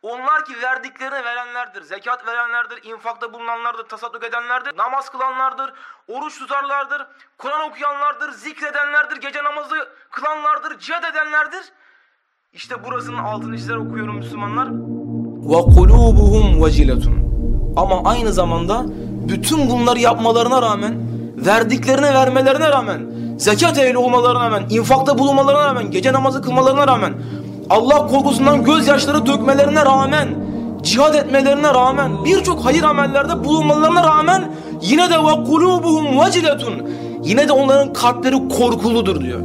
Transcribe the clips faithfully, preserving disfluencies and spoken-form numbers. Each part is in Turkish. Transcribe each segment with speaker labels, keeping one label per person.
Speaker 1: Onlar ki verdiklerini verenlerdir, zekat verenlerdir, infakta bulunanlardır, tasadduk edenlerdir, namaz kılanlardır, oruç tutarlardır, Kur'an okuyanlardır, zikredenlerdir, gece namazı kılanlardır, cihad edenlerdir. İşte burasının altını çizerek okuyorum Müslümanlar. وَقُلُوبُهُمْ وَجِلَةٌ Ama aynı zamanda bütün bunları yapmalarına rağmen, verdiklerini vermelerine rağmen, zekat ehli olmalarına rağmen, infakta bulunmalarına rağmen, gece namazı kılmalarına rağmen, Allah korkusundan gözyaşları dökmelerine rağmen, cihad etmelerine rağmen, birçok hayır amellerde bulunmalarına rağmen yine de وَقُلُوبُهُمْ وَجِلَةٌ Yine de onların kalpleri korkuludur diyor.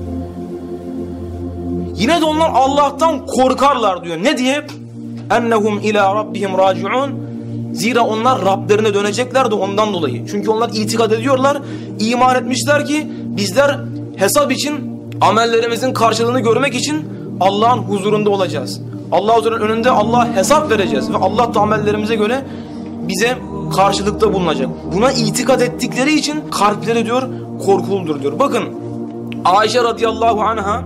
Speaker 1: Yine de onlar Allah'tan korkarlar diyor. Ne diye? اَنَّهُمْ اِلَى رَبِّهِمْ رَاجِعُونَ Zira onlar Rablerine dönecekler de ondan dolayı. Çünkü onlar itikad ediyorlar, iman etmişler ki bizler hesap için, amellerimizin karşılığını görmek için Allah'ın huzurunda olacağız. Allah-u Teala'nın önünde Allah'a hesap vereceğiz ve Allah da amellerimize göre bize karşılıkta bulunacak. Buna itikad ettikleri için kalpleri diyor korkuludur diyor. Bakın Ayşe radıyallahu anha,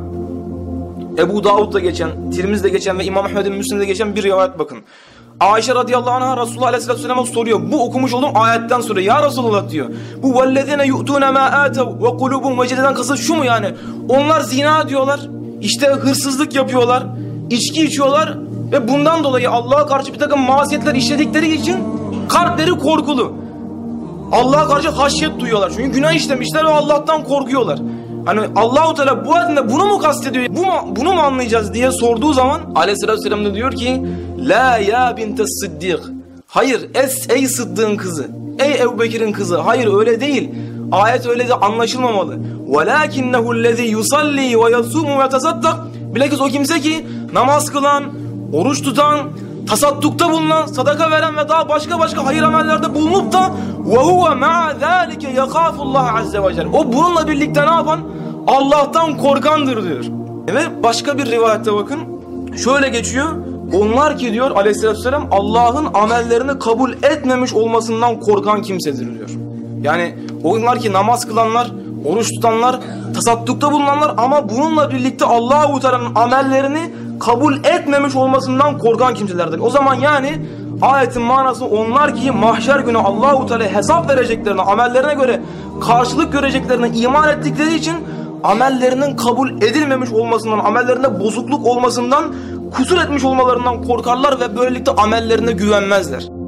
Speaker 1: Ebu Davud'da geçen, Tirmiz'de geçen ve İmam Ahmed'in Müslim'de geçen bir rivayet bakın. Ayşe radıyallahu anha Resulullah aleyhisselatü vesselam'a soruyor. Bu okumuş olduğum ayetten sonra ya Resulullah diyor. Bu وَالَّذِينَ يُؤْتُونَ مَا آتَوْا وَقُلُوبُهُمْ وَجِلَةً kasıt şu mu yani? Onlar zina diyorlar, işte hırsızlık yapıyorlar, içki içiyorlar ve bundan dolayı Allah'a karşı bir takım masiyetler işledikleri için kalpleri korkulu. Allah'a karşı haşyet duyuyorlar. Çünkü günah işlemişler ve Allah'tan korkuyorlar. Hani Allah-u Teala bu ayetinde bunu mu kastediyor? Bu mu, bunu mu anlayacağız diye sorduğu zaman Aleyhisselatü Vesselam da diyor ki La ya bintes sıddik Hayır es, ey Sıddık'ın kızı, ey Ebu Bekir'in kızı, hayır öyle değil. Ayet öyle de anlaşılmamalı. وَلَاكِنَّهُ الَّذ۪ي يُصَلِّي وَيَصُومُ وَيَتَصَدَّقْ Bilakis o kimse ki namaz kılan, oruç tutan, tasaddukta bulunan, sadaka veren ve daha başka başka hayır amellerde bulunup da وَهُوَ مَعَ ذَٰلِكَ يَخَافُ اللّٰهَ عَزَّ وَجَلَ O bununla birlikte ne yapan? Allah'tan korkandır diyor. Ve başka bir rivayette bakın. Şöyle geçiyor. Onlar ki diyor Aleyhisselatü Vesselam Allah'ın amellerini kabul etmemiş olmasından korkan kimsedir diyor. Yani onlar ki namaz kılanlar, oruç tutanlar, tasaddukta bulunanlar ama bununla birlikte Allah-u Teala'nın amellerini kabul etmemiş olmasından korkan kimselerdir. O zaman yani ayetin manası onlar ki mahşer günü Allah-u Teala'ya hesap vereceklerine, amellerine göre karşılık göreceklerine iman ettikleri için amellerinin kabul edilmemiş olmasından, amellerinde bozukluk olmasından, kusur etmiş olmalarından korkarlar ve böylelikle amellerine güvenmezler.